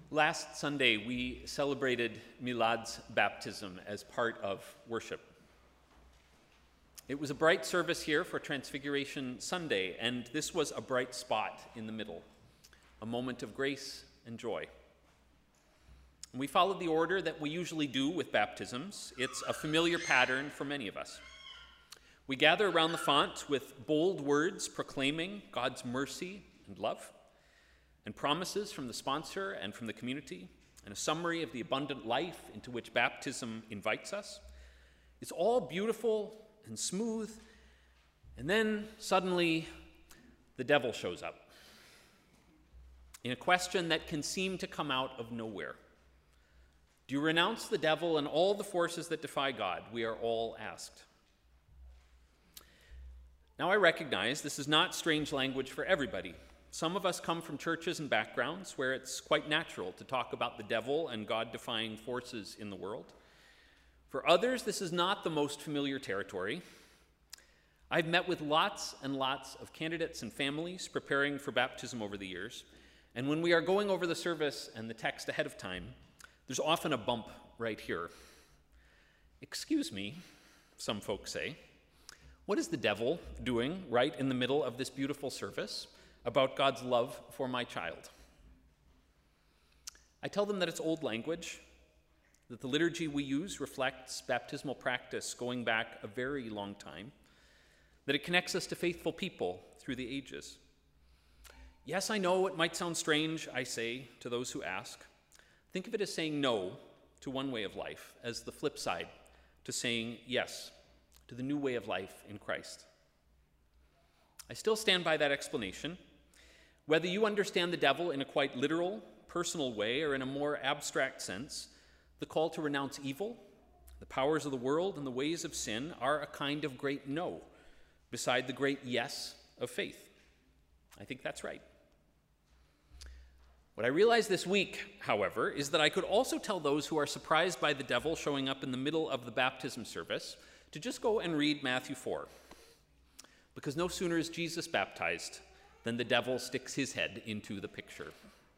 Last Sunday, we celebrated Milad's baptism as part of worship. It was a bright service here for Transfiguration Sunday, and this was a bright spot in the middle, a moment of grace and joy. We followed the order that we usually do with baptisms. It's a familiar pattern for many of us. We gather around the font with bold words proclaiming God's mercy and love, and promises from the sponsor and from the community, and a summary of the abundant life into which baptism invites us. It's all beautiful and smooth, and then suddenly the devil shows up in a question that can seem to come out of nowhere. Do you renounce the devil and all the forces that defy God? We are all asked. Now I recognize this is not strange language for everybody. Some of us come from churches and backgrounds where it's quite natural to talk about the devil and God-defying forces in the world. For others, this is not the most familiar territory. I've met with lots and lots of candidates and families preparing for baptism over the years, and when we are going over the service and the text ahead of time, there's often a bump right here. Excuse me, some folks say, what is the devil doing right in the middle of this beautiful service about God's love for my child? I tell them that it's old language, that the liturgy we use reflects baptismal practice going back a very long time, that it connects us to faithful people through the ages. Yes, I know it might sound strange, I say to those who ask. Think of it as saying no to one way of life, as the flip side to saying yes to the new way of life in Christ. I still stand by that explanation. Whether you understand the devil in a quite literal, personal way or in a more abstract sense, the call to renounce evil, the powers of the world, and the ways of sin are a kind of great no beside the great yes of faith. I think that's right. What I realized this week, however, is that I could also tell those who are surprised by the devil showing up in the middle of the baptism service to just go and read Matthew 4. Because no sooner is Jesus baptized than the devil sticks his head into the picture.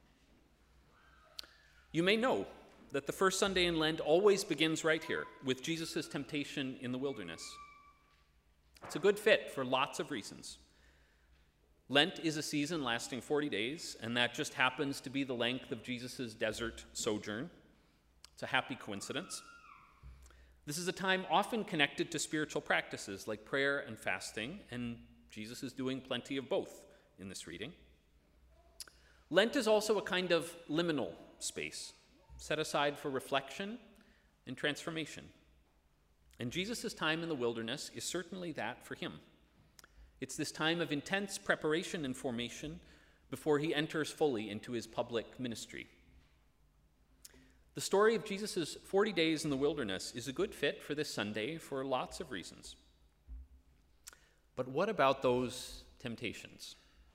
You may know that the first Sunday in Lent always begins right here, with Jesus' temptation in the wilderness. It's a good fit for lots of reasons. Lent is a season lasting 40 days, and that just happens to be the length of Jesus' desert sojourn. It's a happy coincidence. This is a time often connected to spiritual practices like prayer and fasting, and Jesus is doing plenty of both in this reading. Lent is also a kind of liminal space, set aside for reflection and transformation. And Jesus' time in the wilderness is certainly that for him. It's this time of intense preparation and formation before he enters fully into his public ministry. The story of Jesus' 40 days in the wilderness is a good fit for this Sunday for lots of reasons. But what about those temptations?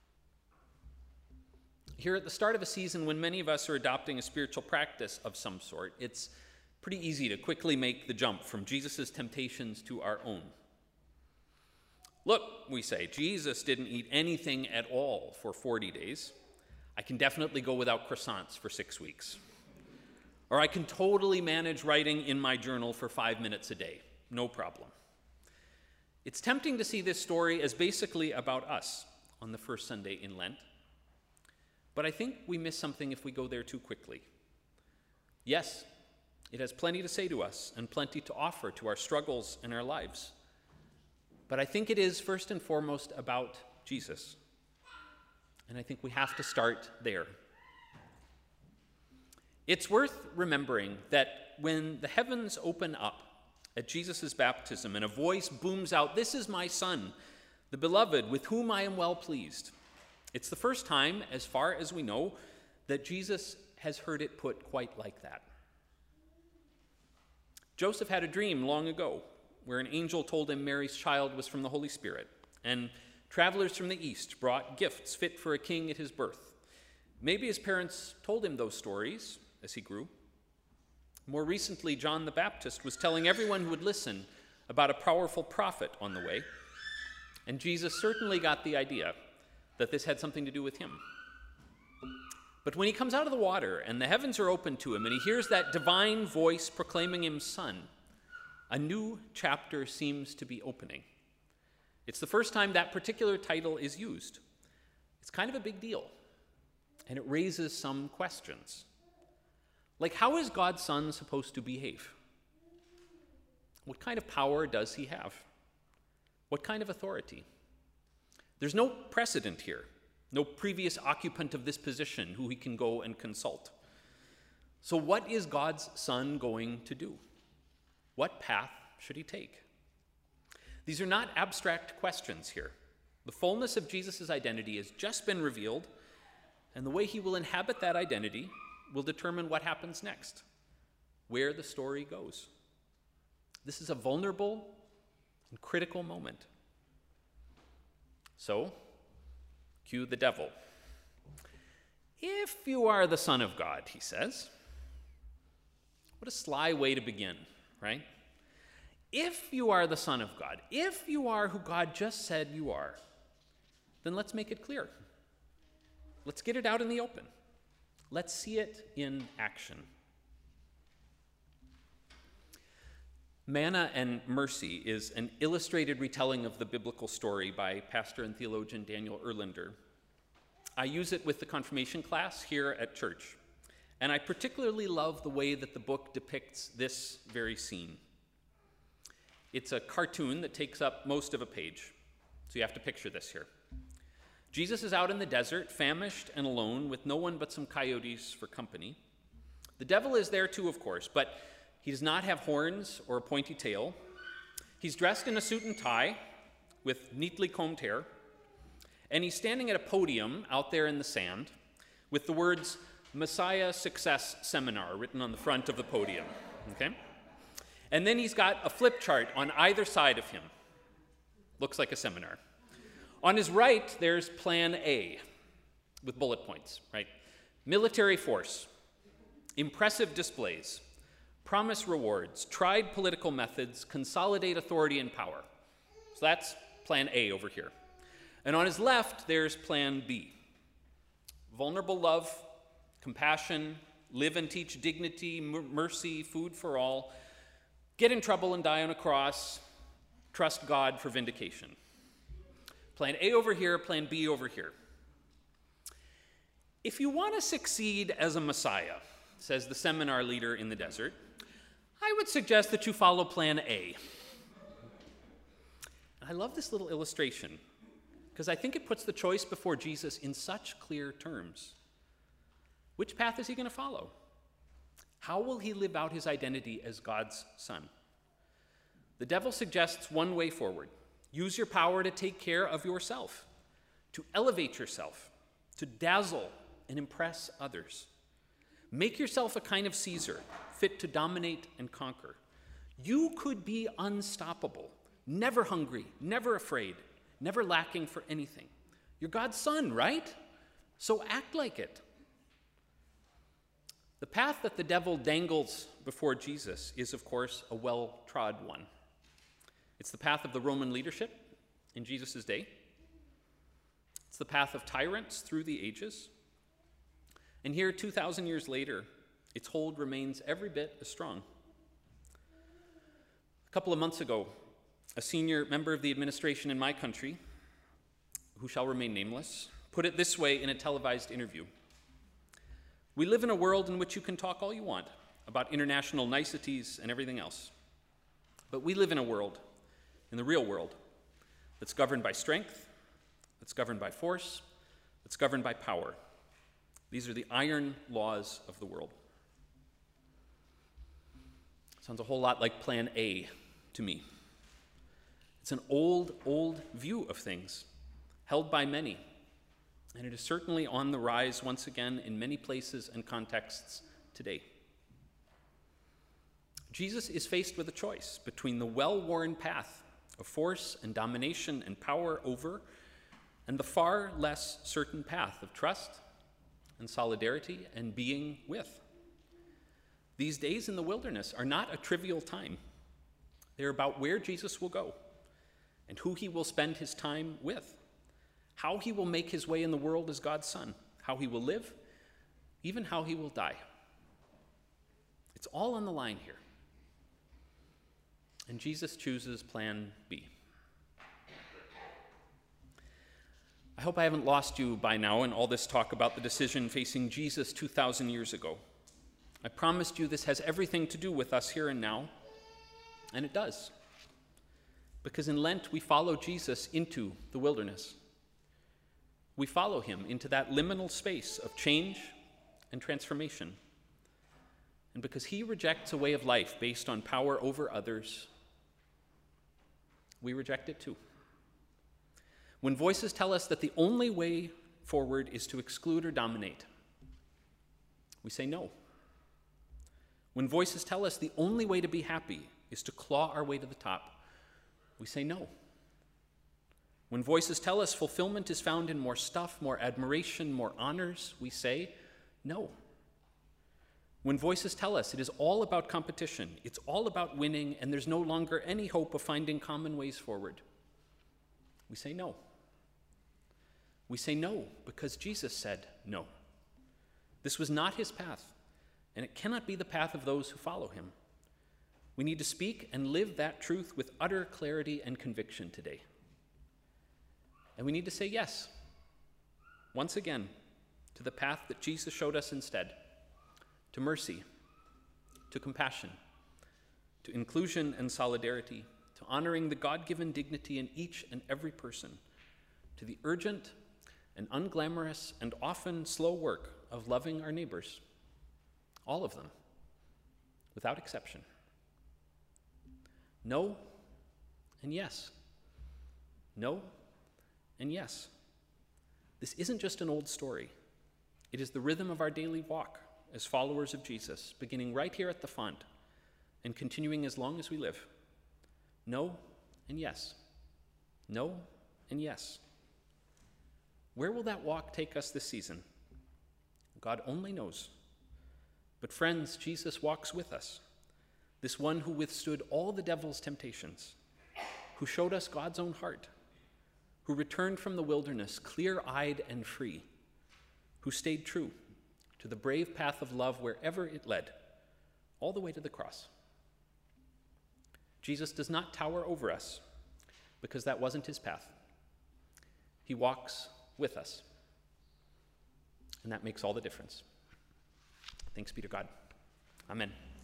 Here at the start of a season when many of us are adopting a spiritual practice of some sort, it's pretty easy to quickly make the jump from Jesus' temptations to our own. Look, we say, Jesus didn't eat anything at all for 40 days. I can definitely go without croissants for 6 weeks. Or I can totally manage writing in my journal for 5 minutes a day. No problem. It's tempting to see this story as basically about us on the first Sunday in Lent. But I think we miss something if we go there too quickly. Yes, it has plenty to say to us and plenty to offer to our struggles and our lives. But I think it is first and foremost about Jesus. And I think we have to start there. It's worth remembering that when the heavens open up at Jesus' baptism and a voice booms out, "This is my Son, the beloved, with whom I am well pleased," it's the first time, as far as we know, that Jesus has heard it put quite like that. Joseph had a dream long ago where an angel told him Mary's child was from the Holy Spirit, and travelers from the east brought gifts fit for a king at his birth. Maybe his parents told him those stories as he grew. More recently, John the Baptist was telling everyone who would listen about a powerful prophet on the way, and Jesus certainly got the idea that this had something to do with him. But when he comes out of the water and the heavens are open to him and he hears that divine voice proclaiming him son, a new chapter seems to be opening. It's the first time that particular title is used. It's kind of a big deal, and it raises some questions. Like, how is God's Son supposed to behave? What kind of power does he have? What kind of authority? There's no precedent here, no previous occupant of this position who he can go and consult. So what is God's Son going to do? What path should he take? These are not abstract questions here. The fullness of Jesus' identity has just been revealed, and the way he will inhabit that identity will determine what happens next, where the story goes. This is a vulnerable and critical moment. So, cue the devil. If you are the Son of God, he says. What a sly way to begin, right? If you are the Son of God, if you are who God just said you are, then let's make it clear. Let's get it out in the open. Let's see it in action. Manna and Mercy is an illustrated retelling of the biblical story by pastor and theologian Daniel Erlander. I use it with the confirmation class here at church, and I particularly love the way that the book depicts this very scene. It's a cartoon that takes up most of a page, so you have to picture this here. Jesus is out in the desert, famished and alone, with no one but some coyotes for company. The devil is there too, of course, but he does not have horns or a pointy tail. He's dressed in a suit and tie with neatly combed hair, and he's standing at a podium out there in the sand with the words Messiah Success Seminar written on the front of the podium. Okay? And then he's got a flip chart on either side of him. Looks like a seminar. On his right, there's Plan A with bullet points, right? Military force, impressive displays, promise rewards, tried political methods, consolidate authority and power. So that's Plan A over here. And on his left, there's Plan B. Vulnerable love, compassion, live and teach dignity, mercy, food for all, get in trouble and die on a cross, trust God for vindication. Plan A over here, Plan B over here. If you want to succeed as a Messiah, says the seminar leader in the desert, I would suggest that you follow Plan A. I love this little illustration because I think it puts the choice before Jesus in such clear terms. Which path is he going to follow? How will he live out his identity as God's Son? The devil suggests one way forward. Use your power to take care of yourself, to elevate yourself, to dazzle and impress others. Make yourself a kind of Caesar, fit to dominate and conquer. You could be unstoppable, never hungry, never afraid, never lacking for anything. You're God's Son, right? So act like it. The path that the devil dangles before Jesus is, of course, a well-trod one. It's the path of the Roman leadership in Jesus' day. It's the path of tyrants through the ages. And here, 2,000 years later, its hold remains every bit as strong. A couple of months ago, a senior member of the administration in my country, who shall remain nameless, put it this way in a televised interview. We live in a world in which you can talk all you want about international niceties and everything else. But we live in a world, in the real world, that's governed by strength, that's governed by force, that's governed by power. These are the iron laws of the world. Sounds a whole lot like Plan A to me. It's an old view of things, held by many, and it is certainly on the rise once again in many places and contexts today. Jesus is faced with a choice between the well-worn path of force and domination and power over and the far less certain path of trust and solidarity and being with. These days in the wilderness are not a trivial time. They're about where Jesus will go and who he will spend his time with, how he will make his way in the world as God's Son, how he will live, even how he will die. It's all on the line here. And Jesus chooses plan B. I hope I haven't lost you by now in all this talk about the decision facing Jesus 2,000 years ago. I promised you this has everything to do with us here and now, and it does. Because in Lent, we follow Jesus into the wilderness. We follow him into that liminal space of change and transformation. And because he rejects a way of life based on power over others, we reject it too. When voices tell us that the only way forward is to exclude or dominate, we say no. When voices tell us the only way to be happy is to claw our way to the top, we say no. When voices tell us fulfillment is found in more stuff, more admiration, more honors, we say no. When voices tell us it is all about competition, it's all about winning, and there's no longer any hope of finding common ways forward, we say no. We say no because Jesus said no. This was not his path, and it cannot be the path of those who follow him. We need to speak and live that truth with utter clarity and conviction today. And we need to say yes, once again, to the path that Jesus showed us instead, to mercy, to compassion, to inclusion and solidarity, to honoring the God-given dignity in each and every person, to the urgent and unglamorous and often slow work of loving our neighbors, all of them, without exception. No and yes. No and yes. This isn't just an old story. It is the rhythm of our daily walk as followers of Jesus, beginning right here at the font and continuing as long as we live. No and yes. No and yes. Where will that walk take us this season? God only knows. But friends, Jesus walks with us. This one who withstood all the devil's temptations, who showed us God's own heart, who returned from the wilderness clear-eyed and free, who stayed true to the brave path of love wherever it led, all the way to the cross. Jesus does not tower over us because that wasn't his path. He walks with us, and that makes all the difference. Thanks be to God. Amen.